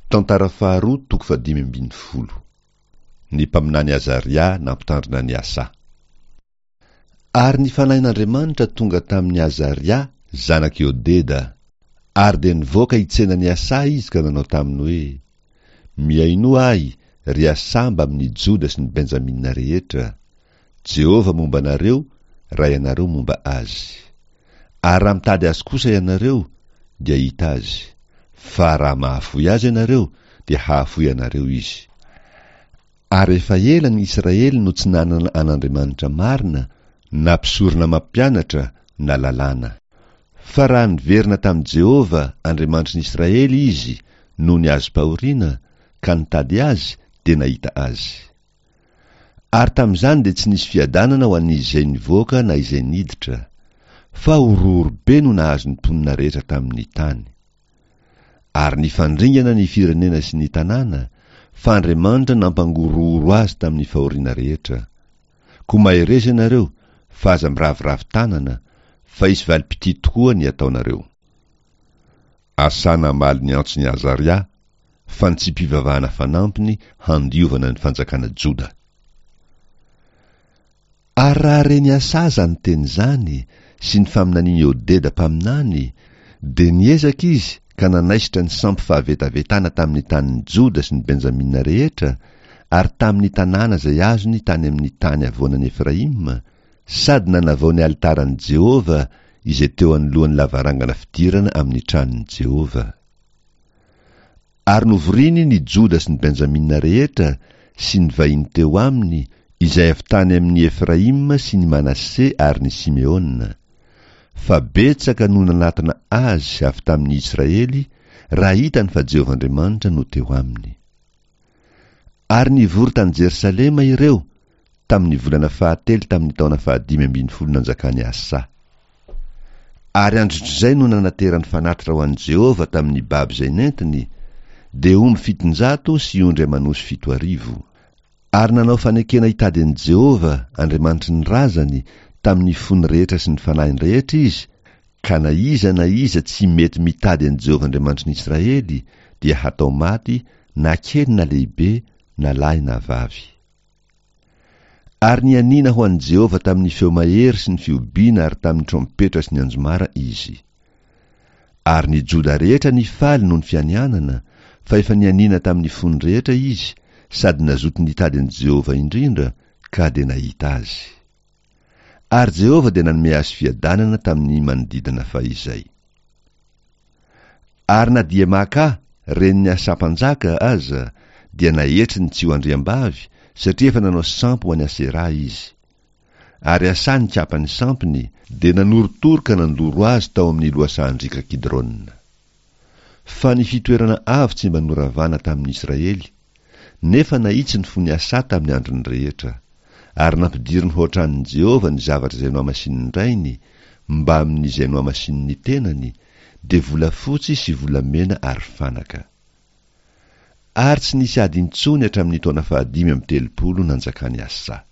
Tantara faharoa toko 5:10. Ny mpaminany Azaria nampitandrina ny Asa. Ary ny fanahin'Andriamanitra tonga tamin'ny Azaria zanak' Odeda, ary de nivoaka hitsena ny Asa izy ka nanao taminy hoe: miaino ahy ry Asa mba amin'ny Joda sy ny Benjamina rehetra. Jehova momba anareo, raha ianareo momba azy. Ary raha mitady azy kosa ianareo dia hita azy, fa raha mahafoy azy ianareo dia hahafoy anareo izy. Ary efa ela ny Israely no tsy nanana an'Andriamanitra marina, na mpisorona mampianatra na lalàna. Fa raha niverina tamin'i Jehova Andriamanitry ny Israely izy no ny azo pahoriana, ka nitady azy dia nahita azy. Ary tamin'izany dia tsy nisy fiadanana ho an'izay nivoaka na izay niditra, fa orooro be no nahazo ny mponina rehetra tamin'ny tany. Ary nifandringana ny firenena sy ny tanàna, fa Andriamanitra nampangorooro azy tamin'ny fahoriana rehetra. Koa maherezy ianareo fa aza miravoravo tanana, fa isy valim-pity tokoa ny ataonareo. Asa namaly ny antsy ny Azaria, fa ny tsy mpivavahana fanampiny handiovana ny fanjakana Joda. Ary raha reny Asa zany teny zany sy ny faminaniany Odeda mpaminany, de niezaka izy ka nanaisitra ny sampy fahavetavetana tamin'ny tanin'ny Joda sy ny Benjamina rehetra, ary tamin'ny tanàna zay azony tany amin'ny tany avoanan'ny Efraima, sady nanavao ny altaran'i Jehova izay teo anoloan'ny lavarangana fidirana amin'ny tranon'i Jehova. Ary novoriny ny Joda sy ny Benjamina rehetra sy ny vahiny teo aminy, izay avy tany amin'ny Efraima sy ny Manasse ary ny Simeona. Fa betsaka no nanatona azy avy tamin'ny Israely, raha hitany fa Jehova Andriamanitra no teo aminy. Ary nivory tany Jerusalema ireo tamin'ny volana 7 tamin'ny taona 5 nanjakany Asa. Ary androtr'izay no nanaterany fanatitra ho an'i Jehova tamin'ny baby zay nentiny, de omby 700 sy ondry amanosy 700. Ary nanao fanekena hitady an'i Jehova Andriamanitry ny razany tamin'ny fony rehetra sy ny fanahiny rehetra izy, ka na iza tsy mety mitady an'i Jehova Andriamanitry ny Israely dia hatao maty, na kely na lehibe, na lahy na vavy. Ary nianina ho an'i Jehova tamin'ny feo mahery sy ny fiobiana ary tamin'ny trompetra sy ny anjomara izy. Ary ny Joda rehetra nifaly noho ny fianianana, fa efa nianina tamin'ny fony rehetra izy, sady nazoto nitady an'i Jehova indrindra, ka de nahita azy. Ary Jehova de nanome azy fiadanana tamin'ny manodidina fahizay. Ary na dia maka reny ny Asa mpanjaka aza, dia nahetry ny tsy ho andriam-bavy, satria efa nanao sampy ho an'ny Asera izy. Ary Asa nikapa ny sampiny, de nanorotoroka nandoro azy tao amin'ny lohasan-drika Kidrona. Fa ny fitoerana avo tsy mba noravana tamin'ny Israely, nefa nahitsy ny fony Asa tamin'ny androny rehetra, ary nampidiry ny hoatran'i Jehova ny zavatra izay no amasin'ny rainy, mba amin'izay no amasin'ny tenany, de volafotsy sy volamena ary fanaka. Ary tsy nisy ady intsony hatramin'ny taona 530 nanjakany Asa.